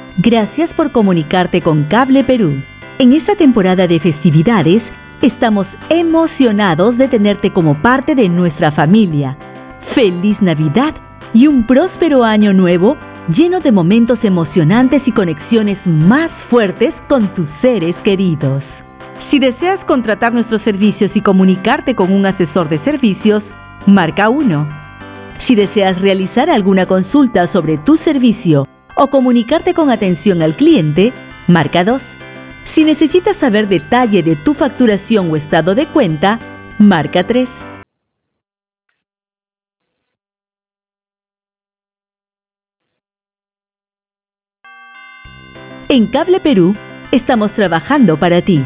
Gracias por comunicarte con Cable Perú. En esta temporada de festividades, estamos emocionados de tenerte como parte de nuestra familia. ¡Feliz Navidad y un próspero año nuevo lleno de momentos emocionantes y conexiones más fuertes con tus seres queridos! Si deseas contratar nuestros servicios y comunicarte con un asesor de servicios, marca 1. Si deseas realizar alguna consulta sobre tu servicio o comunicarte con atención al cliente, marca 2. Si necesitas saber detalle de tu facturación o estado de cuenta, marca 3. En Cable Perú, estamos trabajando para ti.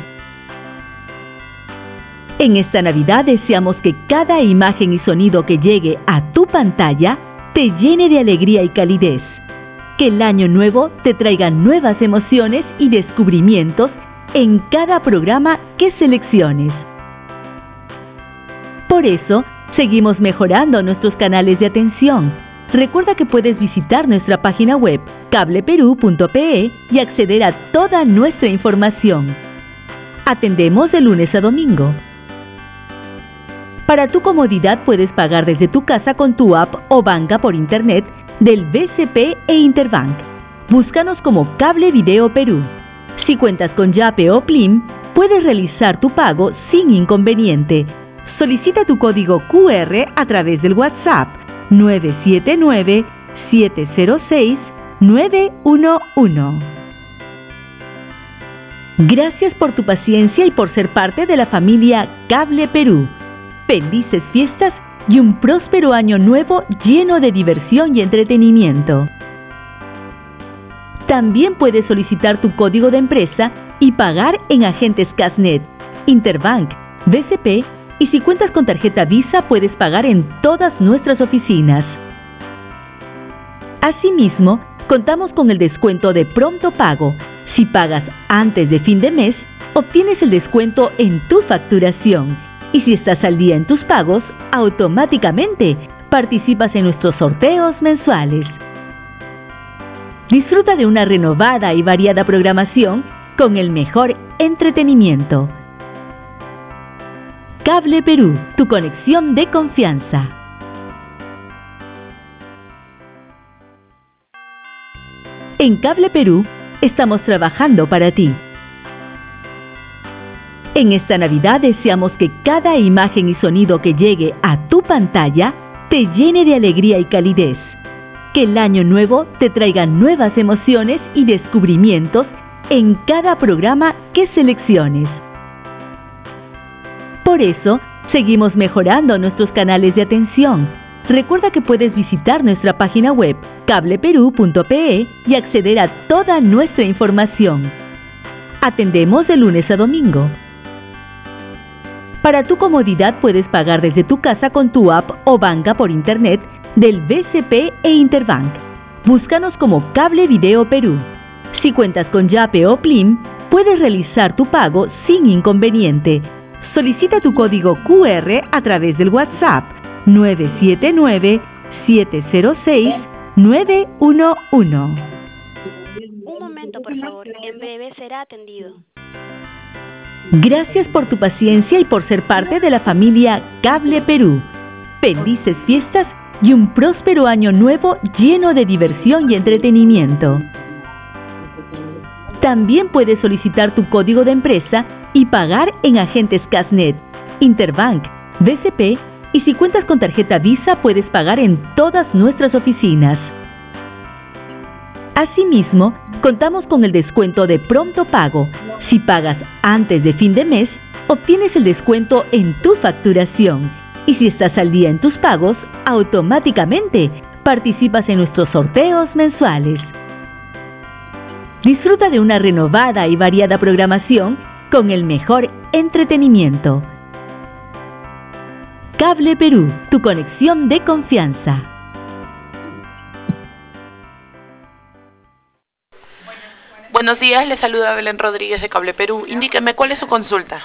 En esta Navidad deseamos que cada imagen y sonido que llegue a tu pantalla te llene de alegría y calidez. Que el año nuevo te traiga nuevas emociones y descubrimientos en cada programa que selecciones. Por eso, seguimos mejorando nuestros canales de atención. Recuerda que puedes visitar nuestra página web cableperú.pe y acceder a toda nuestra información. Atendemos de lunes a domingo. Para tu comodidad puedes pagar desde tu casa con tu app o banca por internet del BCP e Interbank. Búscanos como Cable Video Perú. Si cuentas con Yape o Plim, puedes realizar tu pago sin inconveniente. Solicita tu código QR a través del WhatsApp 979-706-911. Gracias por tu paciencia y por ser parte de la familia Cable Perú. Felices fiestas y un próspero año nuevo lleno de diversión y entretenimiento. También puedes solicitar tu código de empresa y pagar en agentes Casnet, Interbank, BCP y si cuentas con tarjeta Visa puedes pagar en todas nuestras oficinas. Asimismo, contamos con el descuento de pronto pago. Si pagas antes de fin de mes, obtienes el descuento en tu facturación. Y si estás al día en tus pagos, automáticamente participas en nuestros sorteos mensuales. Disfruta de una renovada y variada programación con el mejor entretenimiento. Cable Perú, tu conexión de confianza. En Cable Perú, estamos trabajando para ti. En esta Navidad deseamos que cada imagen y sonido que llegue a tu pantalla te llene de alegría y calidez. Que el año nuevo te traiga nuevas emociones y descubrimientos en cada programa que selecciones. Por eso, seguimos mejorando nuestros canales de atención. Recuerda que puedes visitar nuestra página web cableperú.pe y acceder a toda nuestra información. Atendemos de lunes a domingo. Para tu comodidad puedes pagar desde tu casa con tu app o banca por internet del BCP e Interbank. Búscanos como Cable Video Perú. Si cuentas con Yape o Plim, puedes realizar tu pago sin inconveniente. Solicita tu código QR a través del WhatsApp 979-706-911. Un momento, por favor. En breve será atendido. Gracias por tu paciencia y por ser parte de la familia Cable Perú. Felices fiestas y un próspero año nuevo lleno de diversión y entretenimiento. También puedes solicitar tu código de empresa y pagar en agentes Casnet, Interbank, BCP y si cuentas con tarjeta Visa puedes pagar en todas nuestras oficinas. Asimismo, contamos con el descuento de pronto pago. Si pagas antes de fin de mes, obtienes el descuento en tu facturación. Y si estás al día en tus pagos, automáticamente participas en nuestros sorteos mensuales. Disfruta de una renovada y variada programación con el mejor entretenimiento. Cable Perú, tu conexión de confianza. Buenos días, le saluda Belén Rodríguez de Cable Perú. Indíqueme, ¿cuál es su consulta?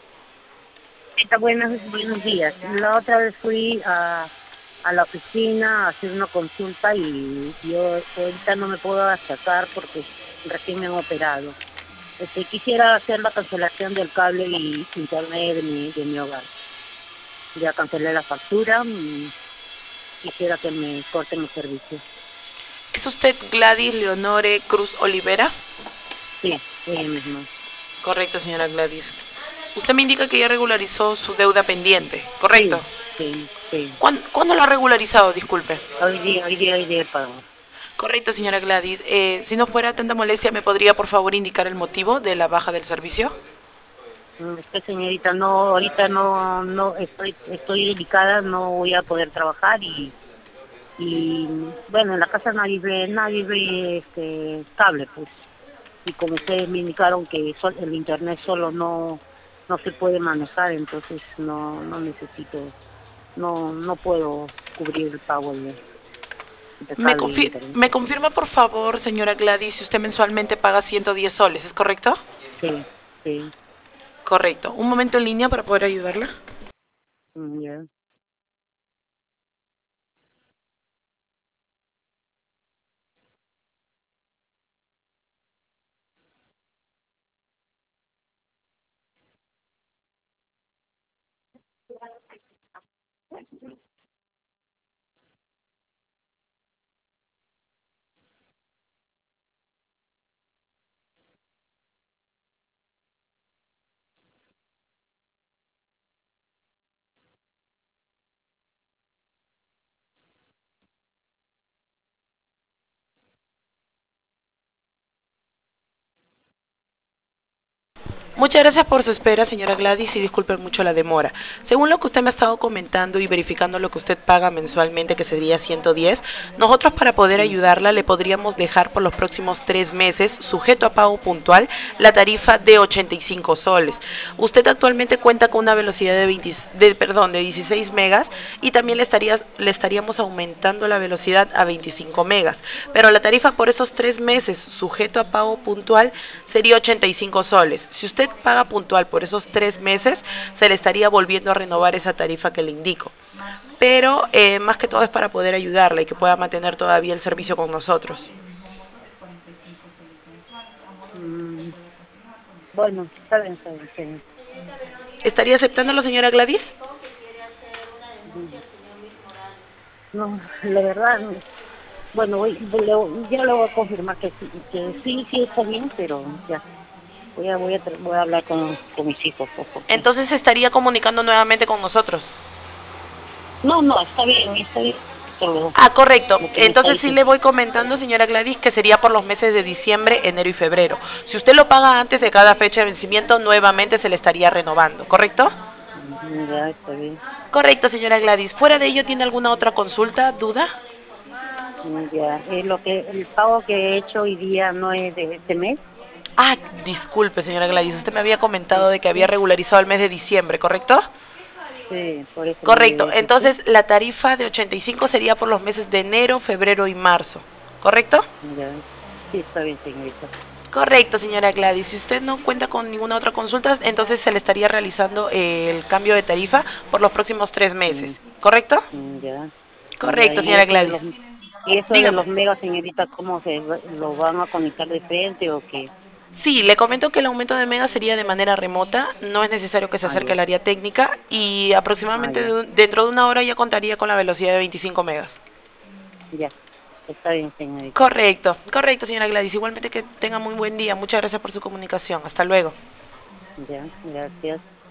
Buenos días. La otra vez fui a la oficina a hacer una consulta y yo ahorita no me puedo sacar porque recién me han operado. Quisiera hacer la cancelación del cable y internet de mi hogar. Ya cancelé la factura, quisiera que me corten el servicio. ¿Es usted Gladys Leonore Cruz Olivera? Sí, ella misma. Correcto, señora Gladys. Usted me indica que ya regularizó su deuda pendiente, ¿correcto? Sí. ¿Cuándo lo ha regularizado? Disculpe. Hoy día el pago. Correcto, señora Gladys. Si no fuera tanta molestia, ¿me podría por favor indicar el motivo de la baja del servicio? Señorita, no, ahorita no estoy delicada, no voy a poder trabajar y bueno, en la casa nadie ve cable, pues. Y como ustedes me indicaron que el internet solo no se puede manejar, entonces no necesito, no puedo cubrir el pago de cable y internet. ¿Me confirma por favor, señora Gladys, si usted mensualmente paga 110 soles, ¿es correcto? Sí. Correcto. Un momento en línea para poder ayudarla. Ya. Muchas gracias por su espera, señora Gladys, y disculpen mucho la demora. Según lo que usted me ha estado comentando y verificando lo que usted paga mensualmente, que sería 110, nosotros para poder ayudarla le podríamos dejar por los próximos 3 meses, sujeto a pago puntual, la tarifa de 85 soles. Usted actualmente cuenta con una velocidad de 16 megas y también le estaríamos aumentando la velocidad a 25 megas. Pero la tarifa por esos 3 meses, sujeto a pago puntual, sería 85 soles. Si usted paga puntual por esos 3 meses, se le estaría volviendo a renovar esa tarifa que le indico. Pero más que todo es para poder ayudarla y que pueda mantener todavía el servicio con nosotros. Bueno, está bien. ¿Estaría aceptándolo, señora Gladys? No, la verdad, bueno, ya le voy a confirmar que sí está bien, pero ya. Voy a hablar con mis hijos. Entonces se estaría comunicando nuevamente con nosotros. No, está bien. Todo Correcto. lo que me está Entonces sí le diciendo. voy comentando, señora Gladys, que sería por los meses de diciembre, enero y febrero. Si usted lo paga antes de cada fecha de vencimiento, nuevamente se le estaría renovando, ¿correcto? Ya, está bien. Correcto, señora Gladys. ¿Fuera de ello tiene alguna otra consulta, duda? Ya, el pago que he hecho hoy día no es de este mes. Disculpe, señora Gladys, usted me había comentado de que había regularizado el mes de diciembre, ¿correcto? Sí, por eso. Correcto, entonces la tarifa de 85 sería por los meses de enero, febrero y marzo, ¿correcto? Ya, sí, está bien, señorita. Correcto, señora Gladys. Si usted no cuenta con ninguna otra consulta, entonces se le estaría realizando el cambio de tarifa por los próximos 3 meses, ¿correcto? Ya. Correcto, Ya, señora Gladys. y eso de Dígame. los megas, señorita, ¿cómo lo van a conectar de frente o qué? Sí, le comento que el aumento de mega sería de manera remota, no es necesario que se acerque al Ya. área técnica y aproximadamente Ya. dentro de una hora ya contaría con la velocidad de 25 megas. Ya, está bien, señorita. Correcto, señora Gladys. Igualmente que tenga muy buen día. Muchas gracias por su comunicación. Hasta luego. Ya, gracias.